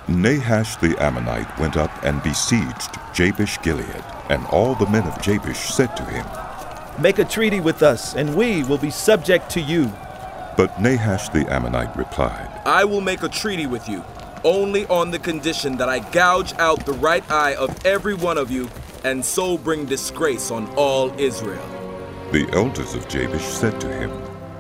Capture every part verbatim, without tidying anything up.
Nahash the Ammonite went up and besieged Jabesh-Gilead, and all the men of Jabesh said to him, "Make a treaty with us, and we will be subject to you." But Nahash the Ammonite replied, "I will make a treaty with you, only on the condition that I gouge out the right eye of every one of you, and so bring disgrace on all Israel." The elders of Jabesh said to him,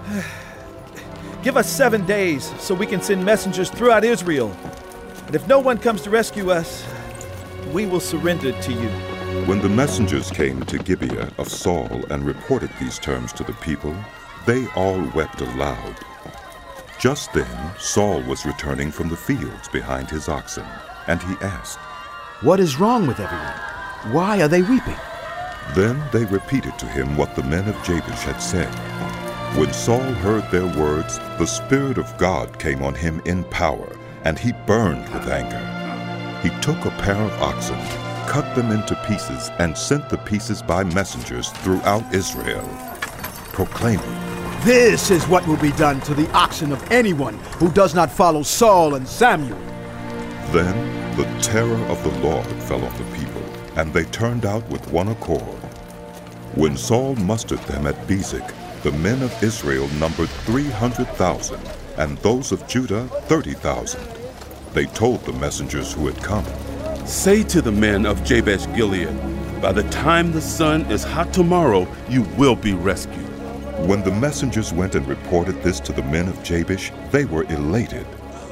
"Give us seven days so we can send messengers throughout Israel. And if no one comes to rescue us, we will surrender to you." When the messengers came to Gibeah of Saul and reported these terms to the people, they all wept aloud. Just then Saul was returning from the fields behind his oxen, and he asked, "What is wrong with everyone? Why are they weeping?" Then they repeated to him what the men of Jabesh had said. When Saul heard their words, the Spirit of God came on him in power, and he burned with anger. He took a pair of oxen, cut them into pieces, and sent the pieces by messengers throughout Israel, proclaiming, "This is what will be done to the oxen of anyone who does not follow Saul and Samuel." Then the terror of the Lord fell on the people, and they turned out with one accord. When Saul mustered them at Bezek, the men of Israel numbered three hundred thousand, and those of Judah thirty thousand. They told the messengers who had come, "Say to the men of Jabesh-Gilead, by the time the sun is hot tomorrow, you will be rescued." When the messengers went and reported this to the men of Jabesh, they were elated.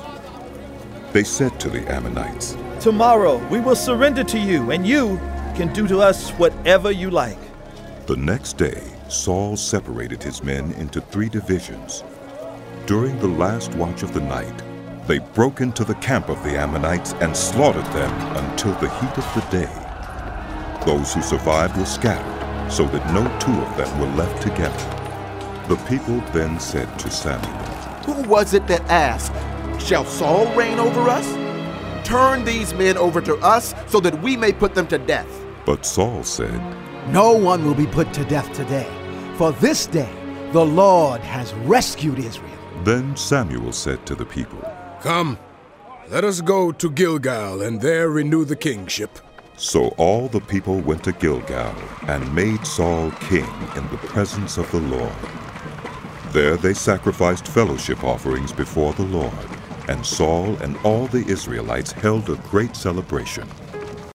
They said to the Ammonites, "Tomorrow we will surrender to you, and you can do to us whatever you like." The next day, Saul separated his men into three divisions. During the last watch of the night, they broke into the camp of the Ammonites and slaughtered them until the heat of the day. Those who survived were scattered, so that no two of them were left together. The people then said to Samuel, "Who was it that asked, 'Shall Saul reign over us?' Turn these men over to us so that we may put them to death." But Saul said, "No one will be put to death today, for this day the Lord has rescued Israel." Then Samuel said to the people, "Come, let us go to Gilgal and there renew the kingship." So all the people went to Gilgal and made Saul king in the presence of the Lord. There they sacrificed fellowship offerings before the Lord, and Saul and all the Israelites held a great celebration.